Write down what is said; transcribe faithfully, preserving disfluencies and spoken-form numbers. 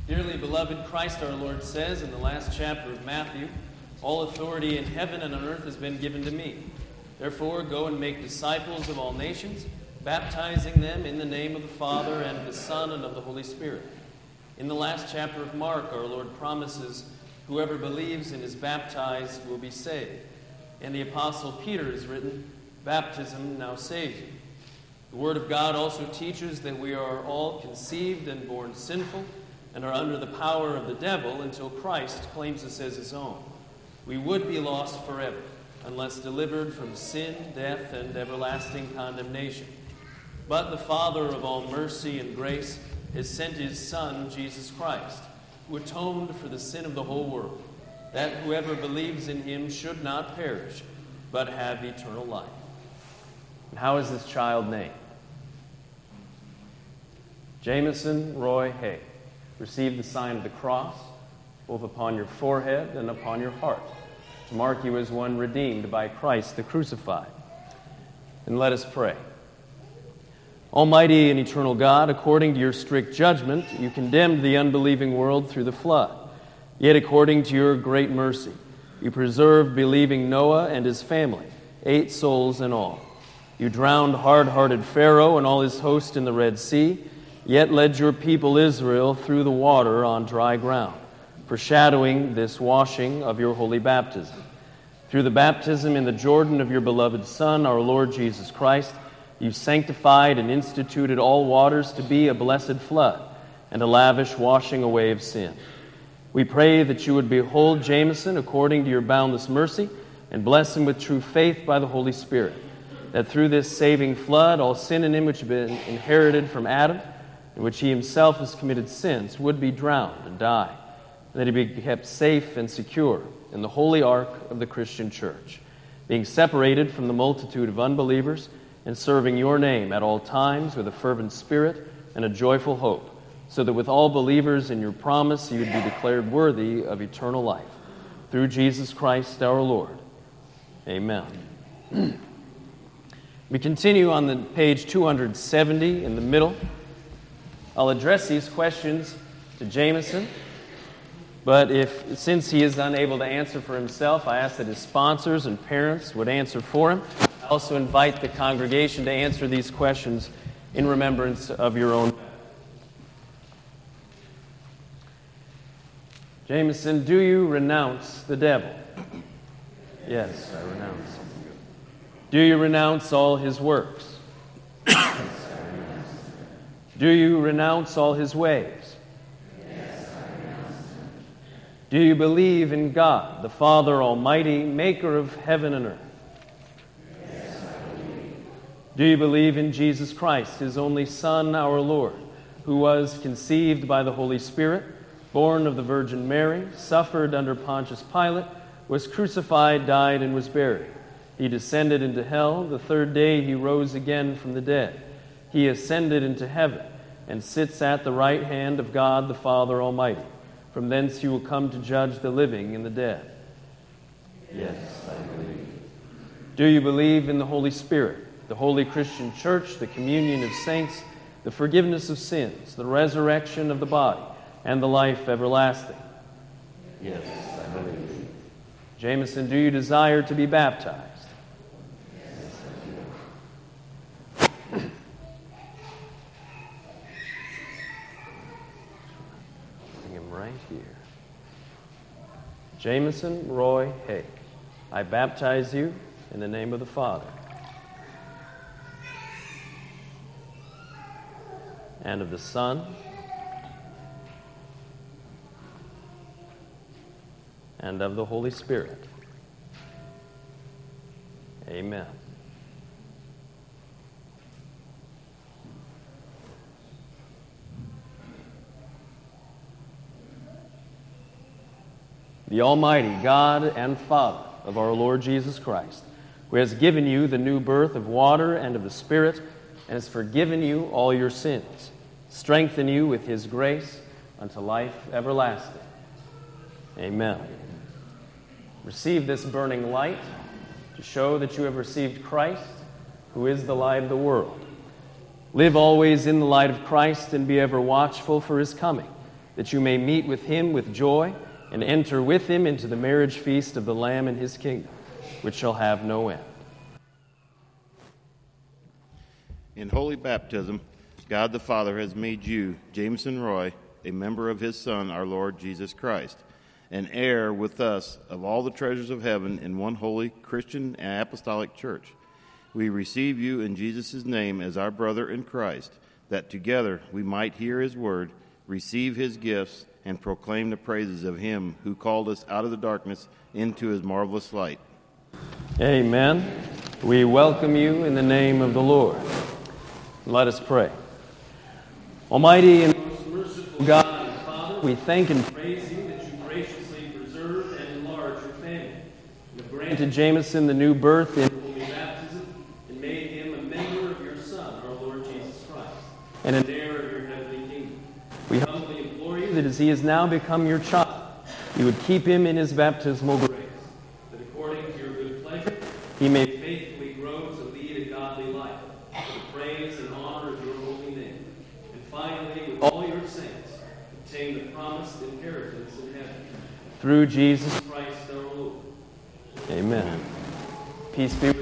Dearly beloved, Christ our Lord says in the last chapter of Matthew, "All authority in heaven and on earth has been given to me. Therefore, go and make disciples of all nations, baptizing them in the name of the Father and of the Son and of the Holy Spirit." In the last chapter of Mark, our Lord promises, "Whoever believes and is baptized will be saved." And the Apostle Peter has written, "Baptism now saves you." The Word of God also teaches that we are all conceived and born sinful and are under the power of the devil until Christ claims us as his own. We would be lost forever unless delivered from sin, death, and everlasting condemnation. But the Father of all mercy and grace has sent his Son, Jesus Christ, who atoned for the sin of the whole world, that whoever believes in him should not perish, but have eternal life. And how is this child named? Jameson Roy Hay. Receive the sign of the cross, both upon your forehead and upon your heart, to mark you as one redeemed by Christ the crucified. And let us pray. Almighty and eternal God, according to your strict judgment, you condemned the unbelieving world through the flood. Yet according to your great mercy, you preserved believing Noah and his family, eight souls in all. You drowned hard-hearted Pharaoh and all his host in the Red Sea, yet led your people Israel through the water on dry ground, foreshadowing this washing of your holy baptism. Through the baptism in the Jordan of your beloved Son, our Lord Jesus Christ, you sanctified and instituted all waters to be a blessed flood and a lavish washing away of sin. We pray that you would behold Jameson according to your boundless mercy and bless him with true faith by the Holy Spirit, that through this saving flood all sin and image have been inherited from Adam, in which he himself has committed sins, would be drowned and die, and that he be kept safe and secure in the holy ark of the Christian church, being separated from the multitude of unbelievers and serving your name at all times with a fervent spirit and a joyful hope, so that with all believers in your promise you would be declared worthy of eternal life. Through Jesus Christ our Lord. Amen. We continue on the page two hundred seventy in the middle. I'll address these questions to Jameson, but if, since he is unable to answer for himself, I ask that his sponsors and parents would answer for him. I also invite the congregation to answer these questions in remembrance of your own. Jameson, do you renounce the devil? Yes, I renounce. Do you renounce all his works? Do you renounce all his ways? Yes, I renounce them. Do you believe in God, the Father Almighty, maker of heaven and earth? Yes, I believe. Do you believe in Jesus Christ, his only Son, our Lord, who was conceived by the Holy Spirit, born of the Virgin Mary, suffered under Pontius Pilate, was crucified, died, and was buried? He descended into hell. The third day he rose again from the dead. He ascended into heaven and sits at the right hand of God the Father Almighty. From thence he will come to judge the living and the dead. Yes, I believe. Do you believe in the Holy Spirit, the holy Christian church, the communion of saints, the forgiveness of sins, the resurrection of the body, and the life everlasting? Yes, I believe. Jameson, do you desire to be baptized? Right here. Jameson Roy Hay, I baptize you in the name of the Father and of the Son and of the Holy Spirit. Amen. The Almighty God and Father of our Lord Jesus Christ, who has given you the new birth of water and of the Spirit, and has forgiven you all your sins, strengthen you with his grace unto life everlasting. Amen. Receive this burning light to show that you have received Christ, who is the light of the world. Live always in the light of Christ and be ever watchful for his coming. that you may meet with him with joy and enter with him into the marriage feast of the Lamb in his kingdom, which shall have no end. In holy baptism, God the Father has made you, Jameson Roy, a member of his Son, our Lord Jesus Christ, an heir with us of all the treasures of heaven in one holy Christian and apostolic church. We receive you in Jesus' name as our brother in Christ, that together we might hear his word, receive his gifts, and proclaim the praises of him who called us out of the darkness into his marvelous light. Amen. We welcome you in the name of the Lord. Let us pray. Almighty and most merciful God and Father, we thank and praise you that you graciously preserve and enlarge your family. You have granted Jameson the new birth in holy baptism and made him a member of your Son, our Lord Jesus Christ, and an heir of your heavenly kingdom. We humbly implore you that as he has now become your child, you would keep him in his baptismal grace, that according to your good pleasure, he may faithfully grow to lead a godly life, for the praise and honor of your holy name, and finally, with all your saints, obtain the promised inheritance in heaven. Through Jesus Christ our Lord. Amen. Peace be with you.